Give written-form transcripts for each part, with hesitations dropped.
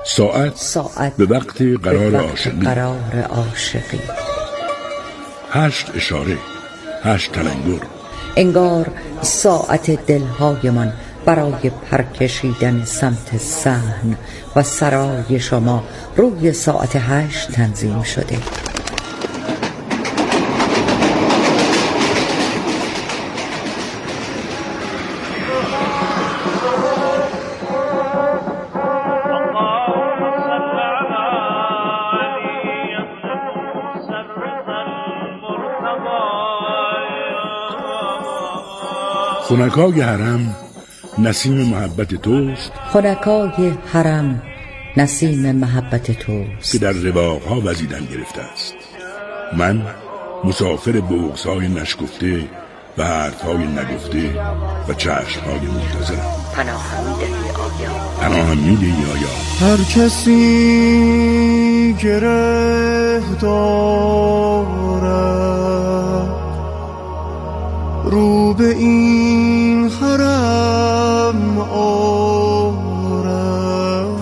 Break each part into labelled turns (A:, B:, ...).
A: ساعت به وقت قرار عاشقی. 8 اشاره، 8 تلنگر.
B: انگار ساعت دلهای من برای پرکشیدن سمت صحن و سرای شما روی ساعت 8 تنظیم شده.
A: خنکای حرم نسیم محبت توست،
B: خنکای حرم نسیم محبت توست
A: که در رواقها وزیدن گرفته است. من مسافر بغض‌های نشکفته و حرف‌های نگفته و چشم‌های منتظرم. پناهم می‌دهی آیا؟
C: هر کسی گره دارد رو به این حرم آرد.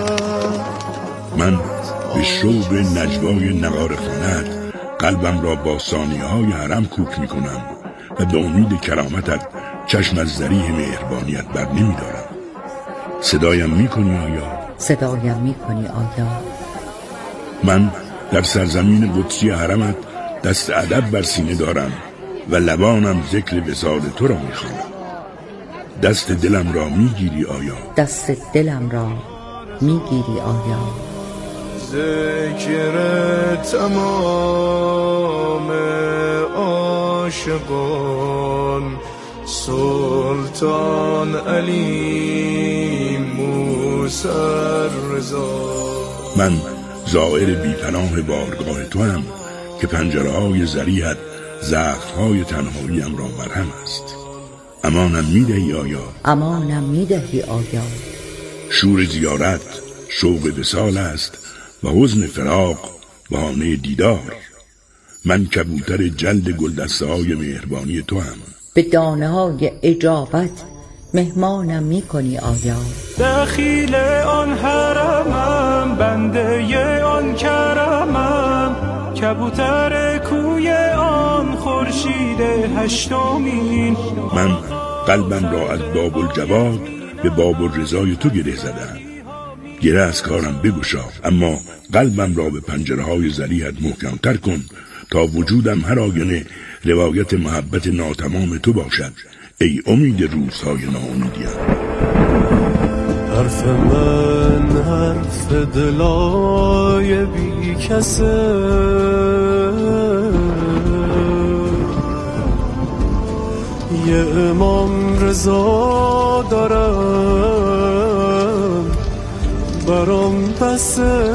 A: من به شوق نجوای نگار خانت قلبم را با ثانیه‌های حرم کوک می‌کنم و به امید کرامتت چشم از ذریح مهربانیت بر نمی‌دارم. صدایم می‌کنی آیا؟
B: صدایم می‌کنی آیا؟
A: من در سرزمین قدسی حرمت دست ادب بر سینه دارم و لبانم ذکر وصال تو را می‌خوانم. دست دلم را می‌گیری آیا؟
B: دست دلم را می‌گیری آیا؟
C: ذکر تمام عاشقان سلطان علی موسی رضا.
A: من زائر بی‌پناه بارگاه تو هم که پنجره‌های ذریحت زخم‌های تنهاییم را مرهم است. امانم می‌دهی آیا؟
B: امانم می‌دهی آیا؟
A: شور زیارت شوق وصال است و حزن فراق بهانه دیدار. من کبوتر جلد گلدسته‌های مهربانی تو هم.
B: به دانه‌های اجابت مهمانم می‌کنی آیا؟
C: دخیل آن حرمم، بنده آن کرمم، کبوتر کوی آن خورشید هشتمین.
A: من قلبم را از باب الجواد به باب الرضای تو گره زدم. گره از کارم بگشا، اما قلبم را به پنجره‌های ذریحت محکم‌تر کن تا وجودم هر آینه روایت محبت ناتمام تو باشد. ای امید روزهای ناامیدیم.
C: حرف من حرف دلای بی کسه، یه امام رضا دارم برام بسه.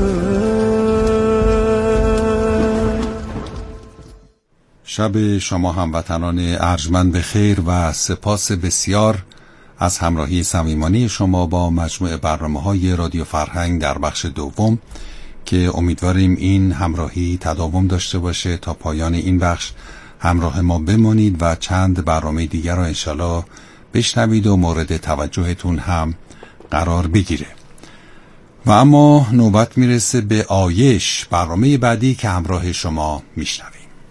D: شب شما هموطنان ارجمند به خیر و سپاس بسیار از همراهی صمیمانه شما با مجموعه برنامه‌های رادیو فرهنگ در بخش دوم که امیدواریم این همراهی تداوم داشته باشه. تا پایان این بخش همراه ما بمانید و چند برنامه دیگر را انشالله بشنوید و مورد توجهتون هم قرار بگیره. و اما نوبت میرسه به آیش، برنامه بعدی که همراه شما میشنویم.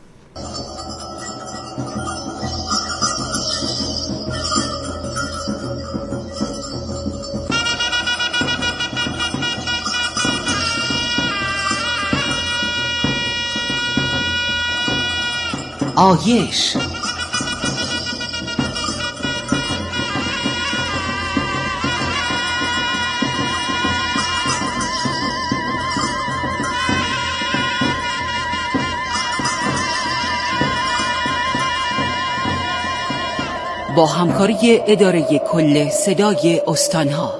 B: آیش با همکاری اداره کل صدای استانها.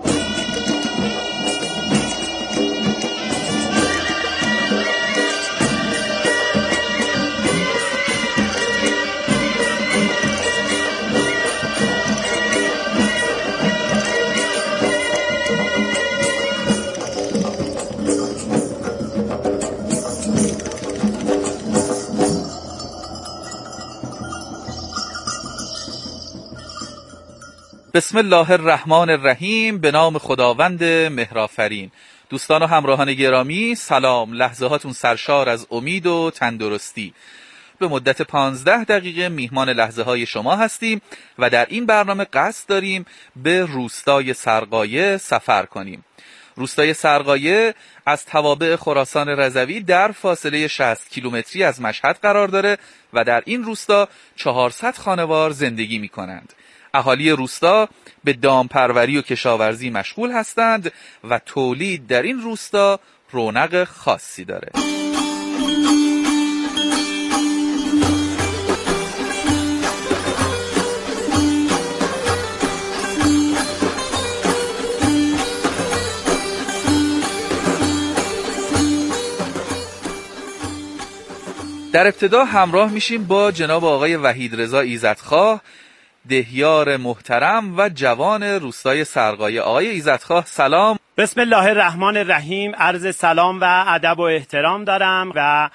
E: بسم الله الرحمن الرحیم. به نام خداوند مهرآفرین. دوستان و همراهان گرامی سلام. لحظه هاتون سرشار از امید و تندرستی. به مدت 15 دقیقه میهمان لحظه های شما هستیم و در این برنامه قصد داریم به روستای سرقایه سفر کنیم. روستای سرقایه از توابع خراسان رضوی در فاصله 60 کیلومتری از مشهد قرار داره و در این روستا 400 خانوار زندگی می کنند. اهالی روستا به دامپروری و کشاورزی مشغول هستند و تولید در این روستا رونق خاصی داره. در ابتدا همراه میشیم با جناب آقای وحیدرضا ایزدخواه، دهیار محترم و جوان روستای سرقایه. آقای ایزدخواه سلام.
F: بسم الله الرحمن الرحیم. عرض سلام و ادب و احترام دارم و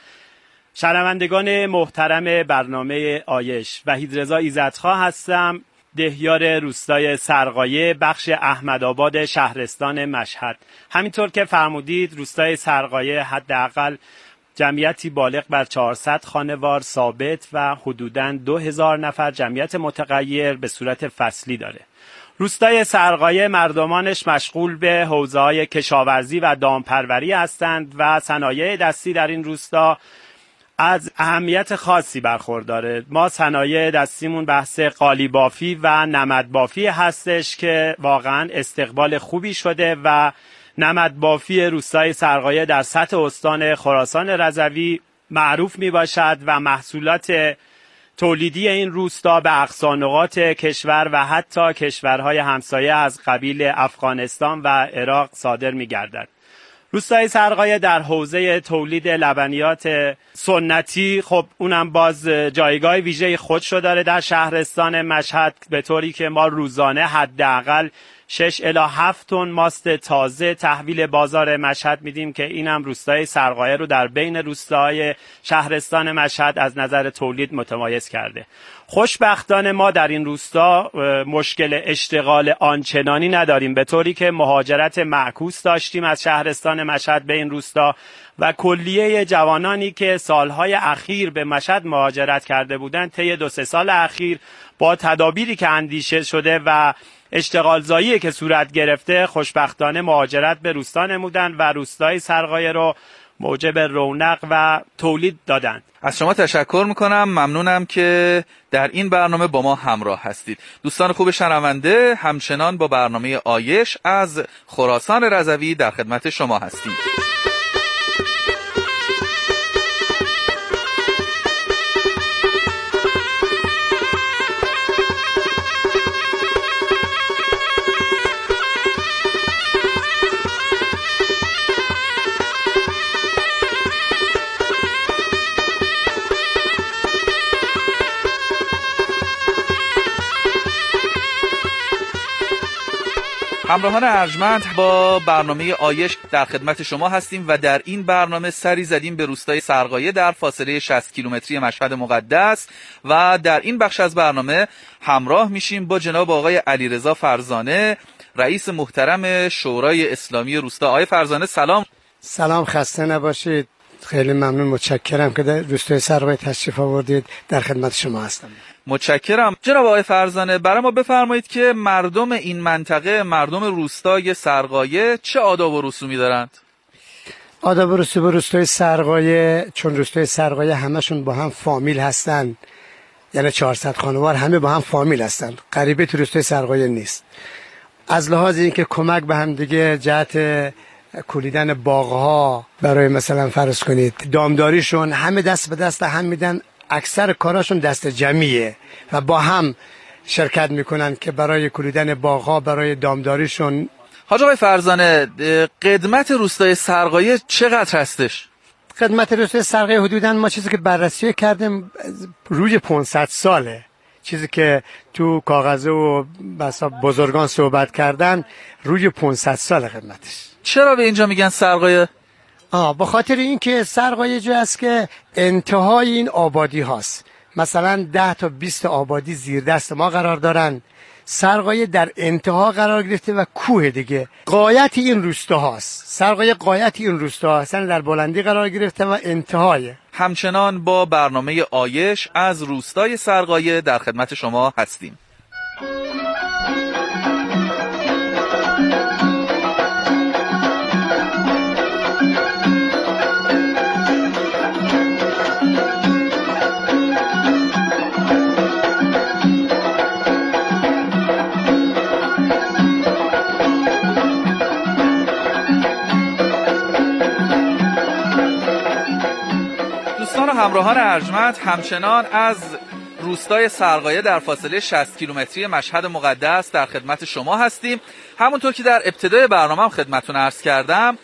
F: شنوندگان محترم برنامه آیش. وحیدرضا ایزدخواه هستم، دهیار روستای سرقایه، بخش احمدآباد شهرستان مشهد. همینطور که فرمودید روستای سرقایه حداقل جمعیتی بالغ بر 400 خانوار ثابت و حدوداً 2000 نفر جمعیت متغیر به صورت فصلی داره. روستای سرقایه مردمانش مشغول به حوزه‌های کشاورزی و دامپروری هستند و صنایع دستی در این روستا از اهمیت خاصی برخورداره. ما صنایع دستیمون بحث قالیبافی و نمدبافی هستش که واقعاً استقبال خوبی شده و نمدبافی روستای سرقایه در سطح استان خراسان رضوی معروف می باشد و محصولات تولیدی این روستا به اقصانقاط کشور و حتی کشورهای همسایه از قبیل افغانستان و عراق صادر می گردد. روستای سرقایه در حوزه تولید لبنیات سنتی خب اونم باز جایگاه ویژه خودشو داره در شهرستان مشهد، به طوری که ما روزانه حداقل 6 الی 7 تن ماست تازه تحویل بازار مشهد میدیم که اینم روستای سرقایه رو در بین روستاهای شهرستان مشهد از نظر تولید متمایز کرده. خوشبختانه ما در این روستا مشکل اشتغال آنچنانی نداریم، به طوری که مهاجرت معکوس داشتیم از شهرستان مشهد به این روستا و کلیه جوانانی که سالهای اخیر به مشهد مهاجرت کرده بودند طی 2-3 سال اخیر با تدابیری که اندیشه شده و اشتغال زایی که صورت گرفته خوشبختانه مهاجرت به روستا نمودند و روستای سرقایه رو موجب رونق و تولید دادند.
E: از شما تشکر میکنم، ممنونم که در این برنامه با ما همراه هستید. دوستان خوب شنونده، همچنان با برنامه آیش از خراسان رضوی در خدمت شما هستیم. همراهان ارجمند، با برنامه آیش در خدمت شما هستیم و در این برنامه سری زدیم به روستای سرقایه در فاصله 60 کیلومتری مشهد مقدس و در این بخش از برنامه همراه میشیم با جناب آقای علیرضا فرزانه، رئیس محترم شورای اسلامی روستا. آقای فرزانه سلام.
G: سلام، خسته نباشید. خیلی ممنون، متشکرم که در روستای سرقایه تشریف آوردید. در خدمت شما هستم.
E: متشکرم. جناب آقای فرزانه، برای ما بفرمایید که مردم این منطقه، مردم روستای سرقایه چه آداب و رسومی دارند؟
G: آداب و رسوم روستای سرقایه، چون روستای سرقایه همشون با هم فامیل هستن، یعنی 400 خانوار همه با هم فامیل هستن، غریبه تو روستای سرقایه نیست. از لحاظ اینکه کمک به هم دیگه جهت کولیدن باغها، برای مثلا فرض کنید دامداریشون، همه دست به دست هم میدن. اکثر کاراشون دست جمعیه و با هم شرکت میکنن که برای کولیدن باغها، برای دامداریشون.
E: حاج آقای فرزانه، قدمت روستای سرقایه چقدر هستش؟
G: قدمت روستای سرقایه حدوداً ما چیزی که بررسی کردیم روی 500 ساله. چیزی که تو کاغذه و بسا بزرگان صحبت کردن روی 500 سال قدمتش.
E: چرا به اینجا میگن سرقایه؟
G: به خاطر اینکه سرقایه جایی است که انتهای این آبادی هاست. مثلا 10 تا 20 آبادی زیر دست ما قرار دارن. سرقایه در انتها قرار گرفته و کوه دیگه غایت این روستا هاست. سرقایه غایت این روستا هستن، در بلندی قرار گرفته و انتهای.
E: همچنان با برنامه آیش از روستای سرقایه در خدمت شما هستیم. همراهان ارجمند، همچنان از روستای سرقایه در فاصله 60 کیلومتری مشهد مقدس در خدمت شما هستیم. همونطور که در ابتدای برنامه خدمتتون عرض کردم،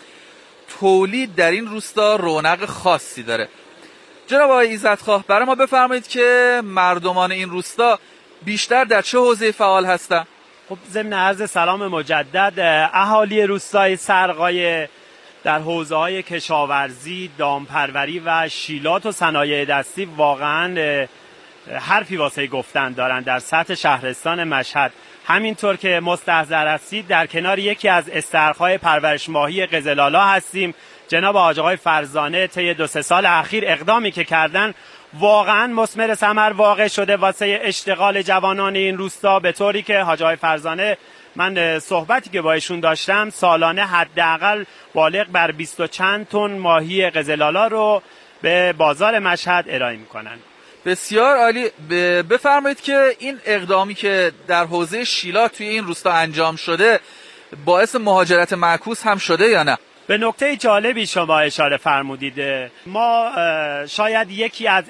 E: تولید در این روستا رونق خاصی داره. جناب آقای ایزدخواه، برای ما بفرمایید که مردمان این روستا بیشتر در چه حوزه فعال هستند؟
F: خب ضمن عرض سلام مجدد، اهالی روستای سرقایه در حوزه‌های کشاورزی، دامپروری و شیلات و صنایع دستی واقعاً حرفی واسه گفتن دارن. در سطح شهرستان مشهد همینطور که مستحضر هستید، در کنار یکی از استرخای پرورش ماهی قزلالا هستیم. جناب حاج آقای فرزانه طی 2-3 سال اخیر اقدامی که کردن واقعاً مثمر ثمر واقع شده واسه اشتغال جوانان این روستا، به طوری که حاج آقای فرزانه، من صحبتی که با ایشون داشتم، سالانه حداقل بالغ بر 20 و چند تن ماهی قزلالا رو به بازار مشهد ارائه میکنن.
E: بسیار عالی. بفرمایید که این اقدامی که در حوزه شیلات توی این روستا انجام شده باعث مهاجرت معکوس هم شده یا نه؟
F: به نکته جالبی شما اشاره فرمودید. ما شاید یکی از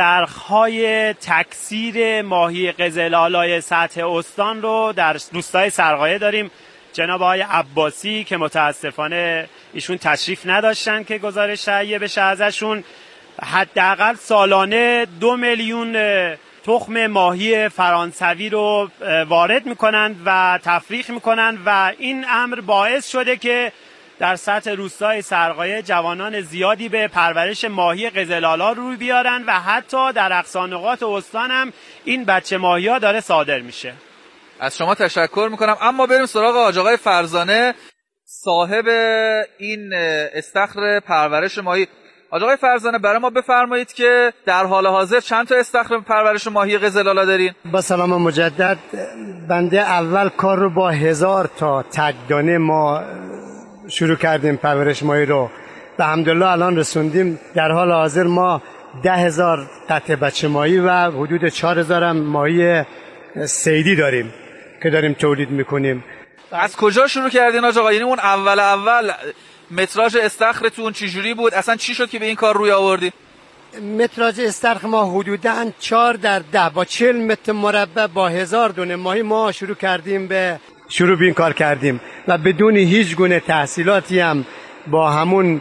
F: استرخهای تکثیر ماهی قزلالای سطح استان رو در روستای سرقایه داریم. جناب آقای عباسی که متاسفانه ایشون تشریف نداشتن که گزارش تهیه بشه ازشون، حداقل سالانه 2 میلیون تخم ماهی فرانسوی رو وارد میکنند و تفریخ میکنند و این امر باعث شده که در سطح روستای سرقایه جوانان زیادی به پرورش ماهی قزلالا روی بیارن و حتی در اقصا نقاط استان هم این بچه ماهی ها داره صادر میشه.
E: از شما تشکر میکنم. اما بریم سراغ حاج آقای فرزانه، صاحب این استخر پرورش ماهی. حاج آقای فرزانه، برای ما بفرمایید که در حال حاضر چند تا استخر پرورش ماهی قزلالا دارین؟
G: با سلام مجدد، بنده اول کار رو با 1000 تا تکدانه ما شروع کردیم پرورش ماهی رو و الحمدلله الان رسوندیم. در حال حاضر ما 10,000 قطع بچه ماهی و حدود 4,000 هم ماهی صیدی داریم که داریم تولید میکنیم.
E: از کجا شروع کردین حاج آقا؟ یعنی اون اول متراژ استخرتون چجوری بود؟ اصلا چی شد که به این کار روی آوردی؟
G: متراژ استخر ما حدوداً 4x10 با 40 متر مربع با 1000 دونه ماهی ما شروع به این کار کردیم و بدون هیچ گونه تحصیلاتی هم با همون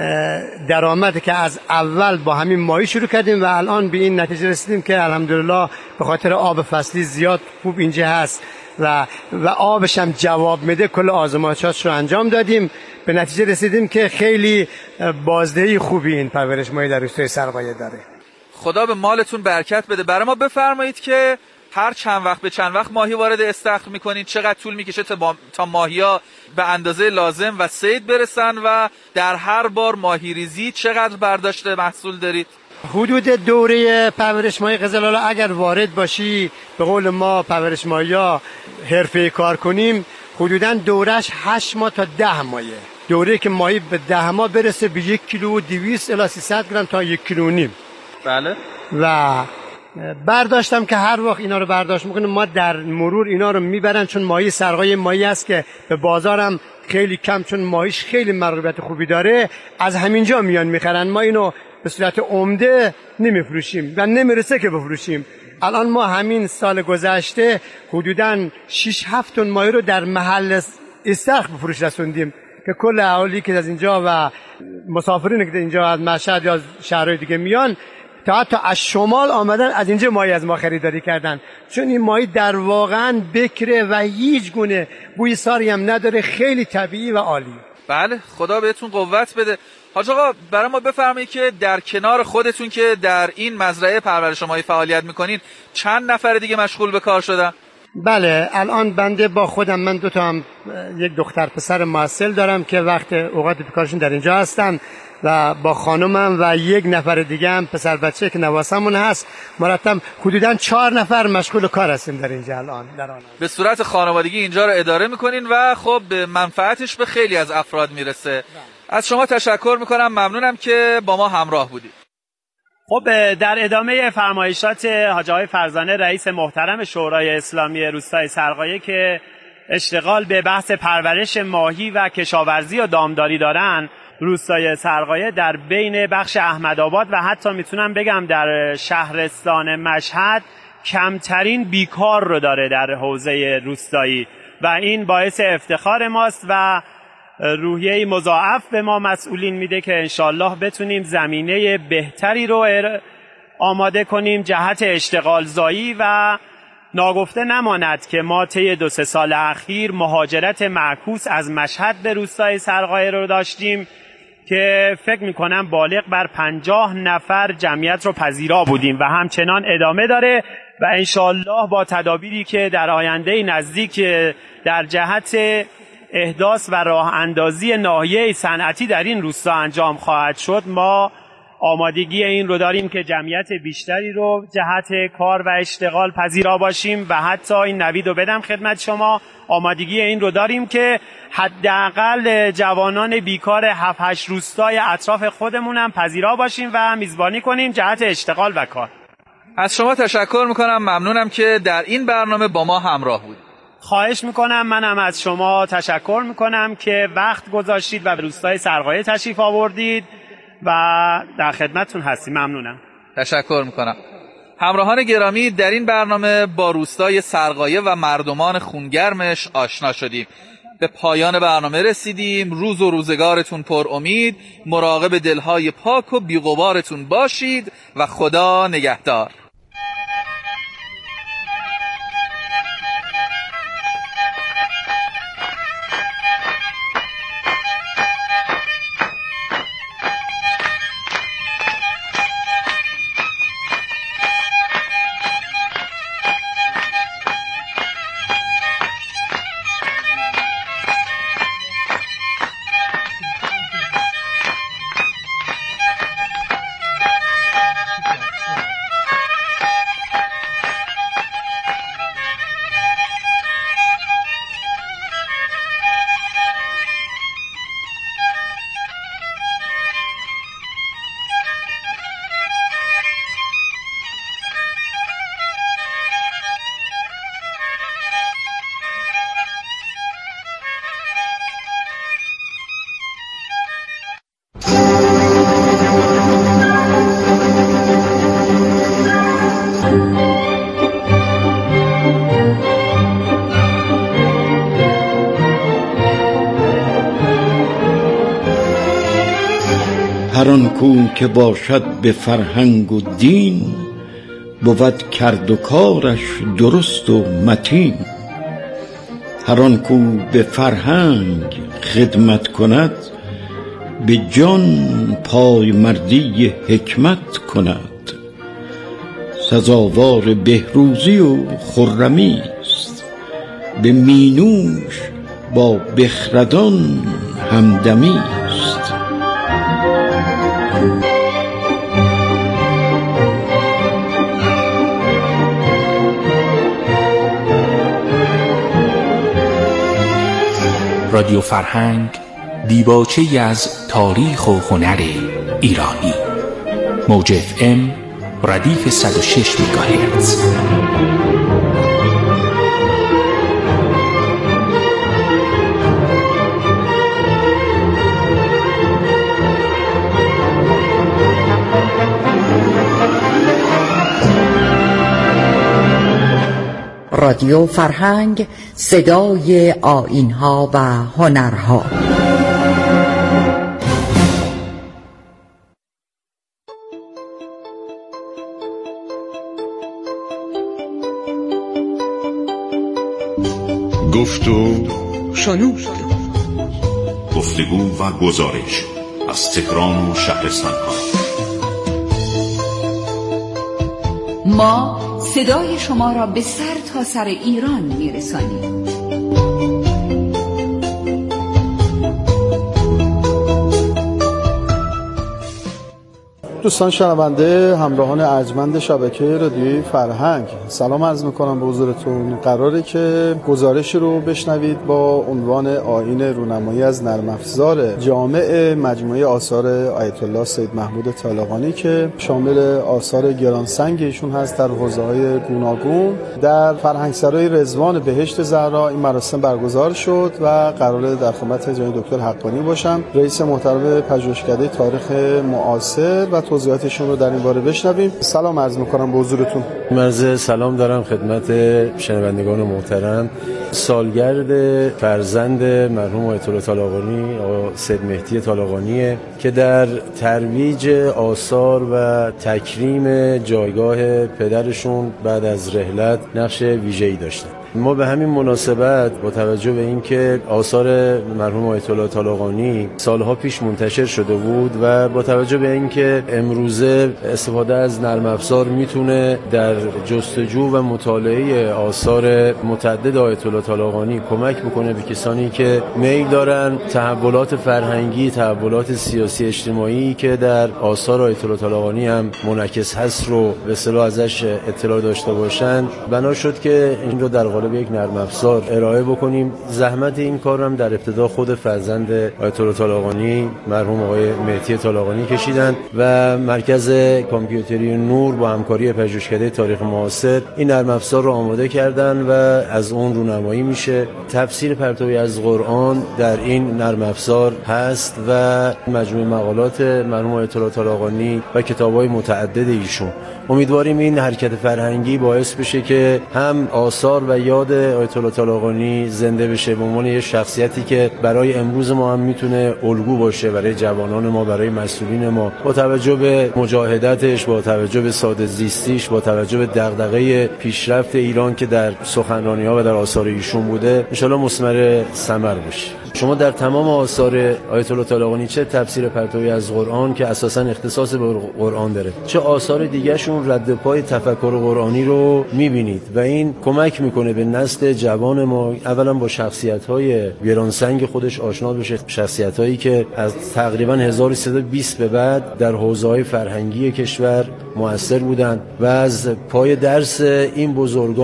G: درآمدی که از اول با همین ماهی شروع کردیم و الان به این نتیجه رسیدیم که الحمدلله به خاطر آب فصلی زیاد خوب اینجا هست و آبش هم جواب میده. کل آزمایشات رو انجام دادیم، به نتیجه رسیدیم که خیلی بازدهی خوبی این پرورش ماهی در روستای سرقایه داره.
E: خدا به مالتون برکت بده. برای ما بفرمایید که هر چند وقت به چند وقت ماهی وارد استخر میکنید؟ چقدر طول میکشه تا ماهی‌ها به اندازه لازم و صید برسن و در هر بار ماهی ریزی چقدر برداشت محصول دارید؟
G: حدود دوره پرورش ماهی قزلالا اگر وارد باشی، به قول ما پرورش ماهی‌ها حرفه‌ای کار کنیم، حدوداً دورش 8 ماه تا 10 ماهه. دوره که ماهی به 10 ماه برسه به 1 کیلو و 200 الی 300 گرم تا 1 کیلو و نیم.
E: بله.
G: و برداشتم که هر وقت اینا رو برداشت میکنیم ما در مرور اینا رو میبرن، چون ماهی سرقایه ماهی است که به بازارم خیلی کم، چون ماهیش خیلی مرغوبیت خوبی داره، از همینجا میان میخرن. ما اینو به صورت عمده نمیفروشیم و نمیرسه که بفروشیم. الان ما همین سال گذشته حدوداً 6-7 تن ماهی رو در محل استخر به فروش رسوندیم که کل اهالی که از اینجا و مسافرین که اینجا از مشهد یا شهرهای دیگه میان تا حتی از شمال آمدن، از اینجا ماهی از ما خریداری کردن، چون این ماهی در واقعاً بکره و هیچ گونه بوی ساری هم نداره، خیلی طبیعی و عالی.
E: بله، خدا بهتون قوت بده. حاج آقا، برای ما بفرمایید که در کنار خودتون که در این مزرعه پرورش ماهی فعالیت میکنین چند نفر دیگه مشغول به کار شدن؟
G: بله، الان بنده با خودم من یک دختر پسر محصل دارم که وقت اوقات بیکارشون در اینجا هستن و با خانومم و یک نفر دیگه هم پسر بچه که نواسمون هست، مرتب حدوداً 4 نفر مشغول کار هستیم در اینجا الان.
E: به صورت خانوادگی اینجا رو اداره میکنین و خب منفعتش به خیلی از افراد میرسه. از شما تشکر میکنم، ممنونم که با ما همراه بودید.
F: خب در ادامه فرمایشات حاج آقای فرزانه رئیس محترم شورای اسلامی روستای سرقایه که اشتغال به بحث پرورش ماهی و کشاورزی و دامداری دارن، روستای سرقایه در بین بخش احمدآباد و حتی میتونم بگم در شهرستان مشهد کمترین بیکار رو داره در حوزه روستایی و این باعث افتخار ماست و روحیه مضاعف به ما مسئولین میده که انشالله بتونیم زمینه بهتری رو آماده کنیم جهت اشتغال زایی و ناگفته نماند که ما طی 2-3 سال اخیر مهاجرت معکوس از مشهد به روستای سرقایه رو داشتیم که فکر میکنم بالغ بر 50 نفر جمعیت رو پذیرا بودیم و همچنان ادامه داره و انشالله با تدابیری که در آینده نزدیک در جهت احداث و راه اندازی ناحیه صنعتی در این روستا انجام خواهد شد، ما آمادگی این رو داریم که جمعیت بیشتری رو جهت کار و اشتغال پذیرا باشیم و حتی این نوید رو بدم خدمت شما، آمادگی این رو داریم که حداقل جوانان بیکار 7-8 روستای اطراف خودمون هم پذیرا باشیم و میزبانی کنیم جهت اشتغال و کار.
E: از شما تشکر میکنم، ممنونم که در این برنامه با ما همراه بودید.
F: خواهش میکنم، منم از شما تشکر میکنم که وقت گذاشتید و به روستای سرقایه تشریف آوردید و در خدمتتون هستیم. ممنونم.
E: تشکر میکنم. همراهان گرامی، در این برنامه با روستای سرقایه و مردمان خونگرمش آشنا شدیم. به پایان برنامه رسیدیم. روز و روزگارتون پر امید، مراقب دلهای پاک و بی‌غبارتون باشید و خدا نگهدار.
H: هر آن کو که باشد به فرهنگ و دین، بود کرد و کارش درست و متین. هر آن کو به فرهنگ خدمت کند، به جان پای مردی حکمت کند. سزاوار بهروزی و خرمی است، به مینوش با بخردان همدمی است.
I: رادیو فرهنگ، دیباچه‌ای از تاریخ و هنر ایرانی. موج FM ردیف 106 مگاهرتز.
B: رادیو فرهنگ، صدای آیین‌ها و هنرها.
A: گفت و
B: شنود.
A: گفتگو و گزارش از تهران و شهرستان‌ها.
B: ما
J: صدای شما را به سر تا سر ایران می‌رسانیم.
K: دوستان شنونده، همراهان ارجمند شبکه رادیوی فرهنگ، سلام عرض میکنم به حضورتون. قراره که گزارش رو بشنوید با عنوان آیین رونمایی از نرم افزار جامع مجموعه آثار آیت الله سید محمود طالقانی که شامل آثار گرانسنگ ایشون هست در حوزه‌های گوناگون در فرهنگسرای رضوان بهشت زهرا این مراسم برگزار شد و قراره در خدمت جناب دکتر حقانی باشم، رئیس محترم پژوهشکده تاریخ معاصر، و توضیحاتشون رو در این باره بشنویم. سلام عرض میکنم به حضورتون.
L: عرض سلام دارم خدمت شنوندگان محترم. سالگرد فرزند مرحوم آیت الله طالقانی آقا سید مهدی طالقانی که در ترویج آثار و تکریم جایگاه پدرشون بعد از رحلت نقش ویژه‌ای داشتن. ما به همین مناسبت با توجه به اینکه آثار مرحوم آیت الله طالقانی سالها پیش منتشر شده بود و با توجه به اینکه امروزه استفاده از نرم افزار میتونه در جستجو و مطالعه آثار متعدد آیت الله طالقانی کمک بکنه به کسانی که میل دارن تحولات فرهنگی، تحولات سیاسی اجتماعی که در آثار آیت الله طالقانی هم منعکس هست رو به اصطلاح ازش اطلاع داشته باشن، بنا شد که این رو در قالب یک نرم افزار ارائه بکنیم. زحمت این کار هم در ابتدا خود فرزند آیت الله طالقانی مرحوم آقای مهدی طالقانی کشیدن و مرکز کامپیوتری نور با همکاری پژوهشکده تاریخ معاصر این نرم افزار رو آماده کردن و از اون رونمایی میشه. تفسیر پرتوی از قرآن در این نرم افزار هست و مجموعه مقالات مرحوم آیت الله طالقانی و کتاب‌های متعدد ایشون. امیدواریم این حرکت فرهنگی باعث بشه که هم آثار و یاد آیت الله طالقانی زنده بشه به عنوان یه شخصیتی که برای امروز ما هم میتونه الگو باشه، برای جوانان ما، برای مسئولین ما، با توجه به مجاهدتش، با توجه به ساده زیستیش، با توجه به دغدغه پیشرفت ایران که در سخنرانی‌ها و در آثار ایشون بوده، ان شاءالله مثمر ثمر بشه. شما در تمام آثار آیت الله طالقانی، چه تفسیر پرتوی از قرآن که اساساً اختصاص به قرآن داره، چه آثار دیگه‌شون رد پای تفکر قرآنی رو می‌بینید و این کمک می‌کنه به نسل جوان ما اولا با شخصیت‌های گرانسنگ خودش آشنا بشه، شخصیت‌هایی که از تقریباً 1320 به بعد در حوزه‌های فرهنگی کشور مؤثر بودند و از پای درس این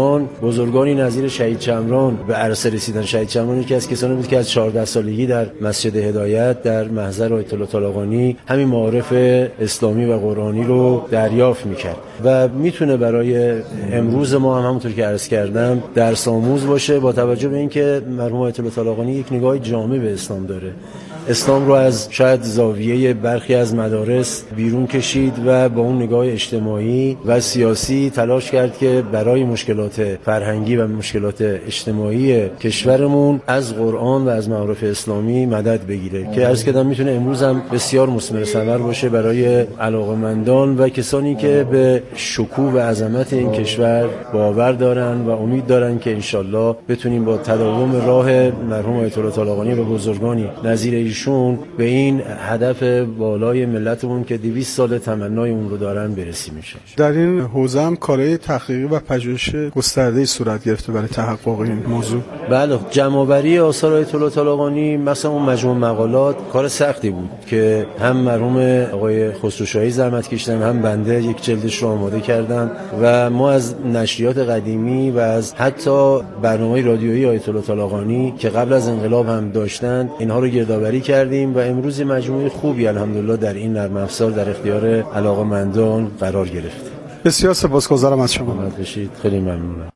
L: بزرگانی نظیر شهید چمران به عرصه رسیدن. شهید چمران یکی از کسانی بود که از 14 سالگی در مسجد هدایت در محضر آیت الله طالقانی همین معارف اسلامی و قرآنی رو دریافت میکرد و میتونه برای امروز ما هم همونطور که عرض کردم درس آموز باشه، با توجه به اینکه مرحوم آیت الله طالقانی یک نگاه جامع به اسلام داره. اسلام رو از شاید زاویه برخی از مدارس بیرون کشید و با اون نگاه اجتماعی و سیاسی تلاش کرد که برای مشکلات فرهنگی و مشکلات اجتماعی کشورمون از قرآن و از معارف اسلامی مدد بگیره که عرض کردم میتونه امروز هم بسیار مثمر ثمر باشه برای علاقه‌مندان و کسانی که به شکوه و عظمت این کشور باور دارن و امید دارن که انشالله بتونیم با تداوم راه مرحوم آیت الله طالقانی و بزرگانی نظیر ایشون به این هدف بالای ملتمون که 200 سال تمنای اون رو دارن برسیم میشه.
K: در این حوزه هم کارهای تحقیقی و پژوهش گسترده‌ای صورت گرفته برای تحقق این موضوع.
L: بله، جمع‌آوری آثار آیت الله طالقانی مثلا اون مجموع مقالات کار سختی بود که هم مرحوم آقای خسروشاهی زحمت کشیدن، هم بنده یک جلدش رو آماده کردم و ما از نشریات قدیمی و از حتی برنامه‌های رادیویی آیت الله طالقانی که قبل از انقلاب هم داشتن اینها رو گردآوری کردیم و امروز مجموعه خوبی الحمدلله در این نرم افزار در اختیار علاقه‌مندان قرار گرفته.
K: بسیار سپاسگزارم از شما.
L: باشید، خیلی ممنونم.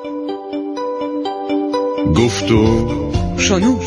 A: گفت و
J: شنود.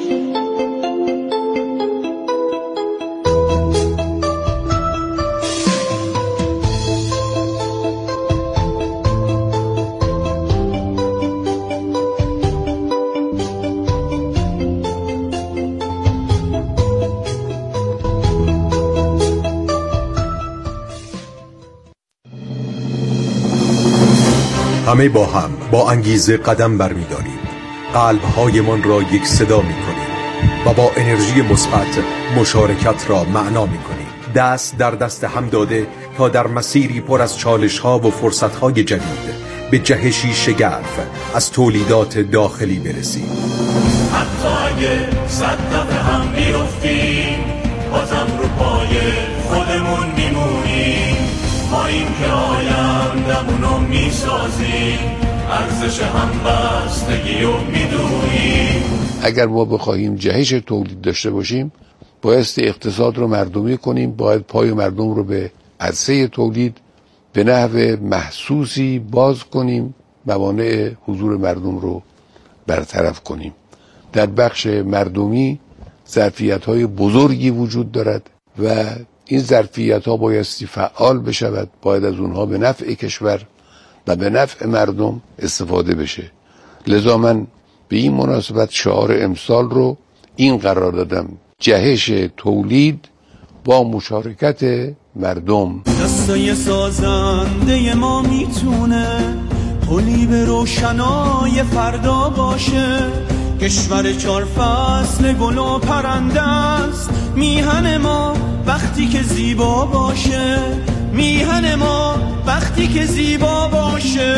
M: همه با هم با انگیزه قدم برمی‌داریم، قلب‌هایمان را یک صدا می‌کنیم و با انرژی مثبت مشارکت را معنا می‌کنیم. دست در دست هم داده تا در مسیری پر از چالش‌ها و فرصت‌های جدید به جهشی شگرف از تولیدات داخلی برسیم.
C: حتی اگه 100 دفعه هم بیفتیم بازم رو پای خودمون میمونیم. ما این که آیندمونو میسازیم، ارزش همبستگی رو میدونیم.
N: اگر ما بخواهیم جهش تولید داشته باشیم بایستی اقتصاد رو مردمی کنیم، باید پای مردم رو به عرصه تولید به نحو محسوسی باز کنیم، موانع حضور مردم رو برطرف کنیم. در بخش مردمی ظرفیت‌های بزرگی وجود دارد و این ظرفیت‌ها بایستی فعال بشود، باید از اونها به نفع کشور و به نفع مردم استفاده بشه. لذا من به این مناسبت شعار امسال رو این قرار دادم: جهش تولید با مشارکت مردم.
C: دستای سازنده ما میتونه پلی به روشنای فردا باشه. کشور 4 فصل گل و پرنده است، میهن ما وقتی که زیبا باشه. میهن ما وقتی که زیبا باشه.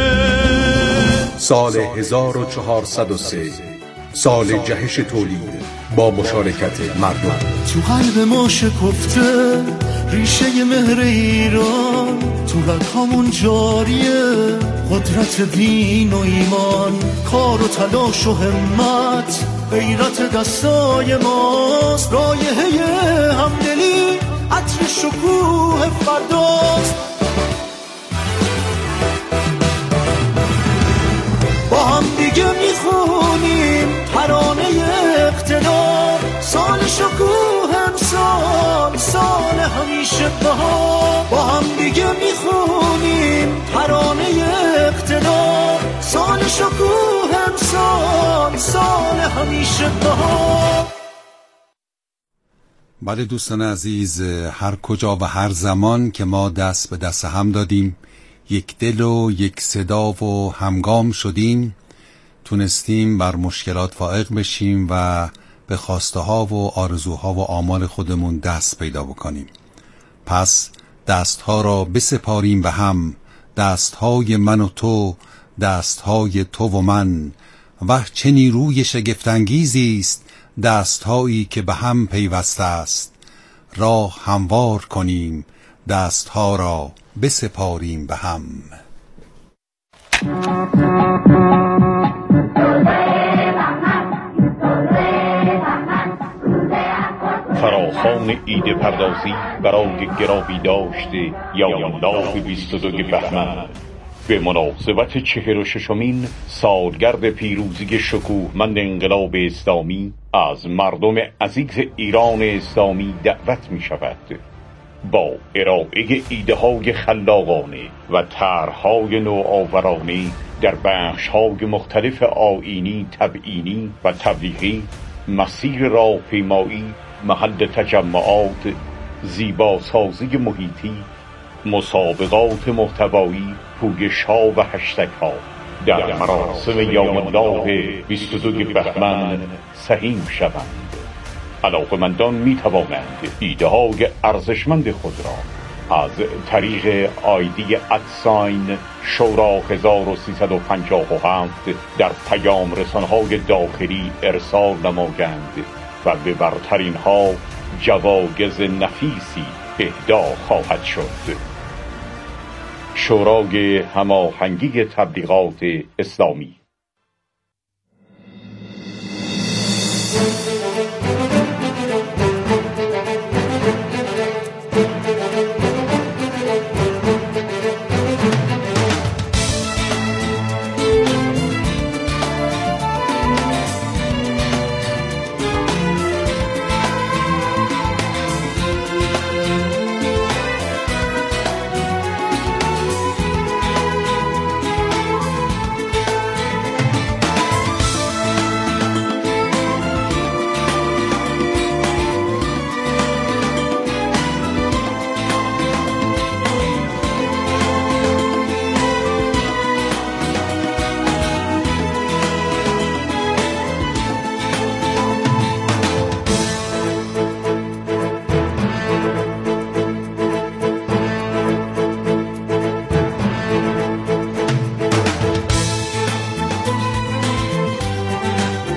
M: سال 1403 سال جهش تولید با مشارکت مردم.
C: تو قلب ما شکفته ریشه مهر ایران، تو رگ‌هامون جاریه قدرت دین و ایمان. کار و تلاش و همت غیرت دستای ماست. رایحه همدلی عطر شکوه فرداست. با هم دیگه میخونیم ترانه اقتدار. سال شکوه امسال، سال همیشه بهار. با هم دیگه میخونیم ترانه اقتدار. سال شکوه امسال، سال همیشه بهار.
D: بله دوستان عزیز، هر کجا و هر زمان که ما دست به دست هم دادیم، یک دل و یک صدا و همگام شدیم، تونستیم بر مشکلات فائق بشیم و به خواسته ها و آرزوها و آمال خودمون دست پیدا بکنیم. پس دست ها را بسپاریم به هم، دست های من و تو، دست های تو و من. و چه نیروی شگفت‌انگیزی است دست هایی که به هم پیوسته است. راه هموار کنیم، دست ها را بسپاریم به هم.
O: فراخوان ایده پردازی برای گرامی داشته یوم‌الله 22 بهمن به مناسبت 46مین سالگرد پیروزی شکوهمند انقلاب اسلامی از مردم عزیز ایران اسلامی دعوت می شود با ارائه ایده‌های خلاقانه و طرح‌های نوآورانه در بخش‌های مختلف آیینی، تبیینی و تبلیغی، مسیر راهپیمایی، محل تجمعات، زیباسازی محیطی، مسابقات محتوایی، پویش‌ها و هشتگ‌ها در مراسم یوم‌الله 22 بهمن سهیم شوند. علاقه‌مندان می‌توانند ایده‌های ارزشمند خود را از طریق آیدی ادساین شورا 1357 در پیام رسانه‌های داخلی ارسال نمایند و به برترین ها جوایز نفیسی اهدا خواهد شد. شورای هماهنگی تبلیغات اسلامی.